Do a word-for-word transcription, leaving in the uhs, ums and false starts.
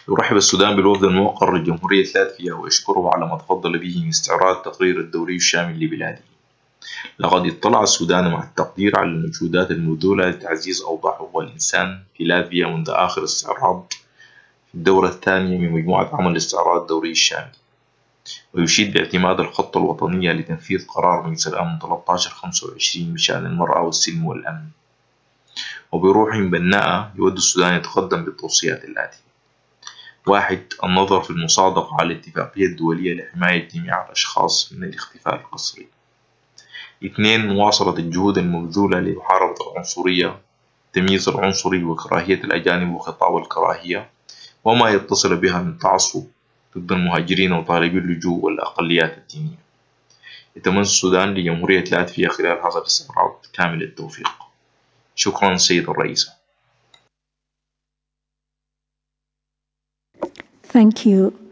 يرحب السودان بالوفد الموقر لجمهورية لاتفيا ويشكره على ما تفضل به من استعراض التقرير الدوري الشامل لبلاده. لقد اطلع السودان مع التقدير على المجهودات المبذولة لتعزيز أوضاع حقوق الإنسان في لاتفيا منذ آخر استعراض في الدورة الثانية من مجموعة عمل الاستعراض الدوري الشامل، ويشيد باعتماد الخطة الوطنية لتنفيذ قرار مجلس الأمن ثلاثة عشر خمسة وعشرين بشأن المرأة والسلم والأمن، وبروح بناءة يود السودان يتقدم بالتوصيات الآتية: واحد. النظر في المصادقة على الاتفاقية الدولية لحماية جميع الأشخاص من الاختفاء القسري. اثنين. مواصلة الجهود المبذولة لمحاربة العنصرية، التمييز العنصري وكراهية الأجانب وخطاب الكراهية وما يتصل بها من تعصب ضد المهاجرين وطالبي اللجوء والأقليات الدينية. يتمنى السودان لجمهورية لاتفيا خلال هذا الاستعراض كامل التوفيق. شكرا سيد الرئيس. Thank you.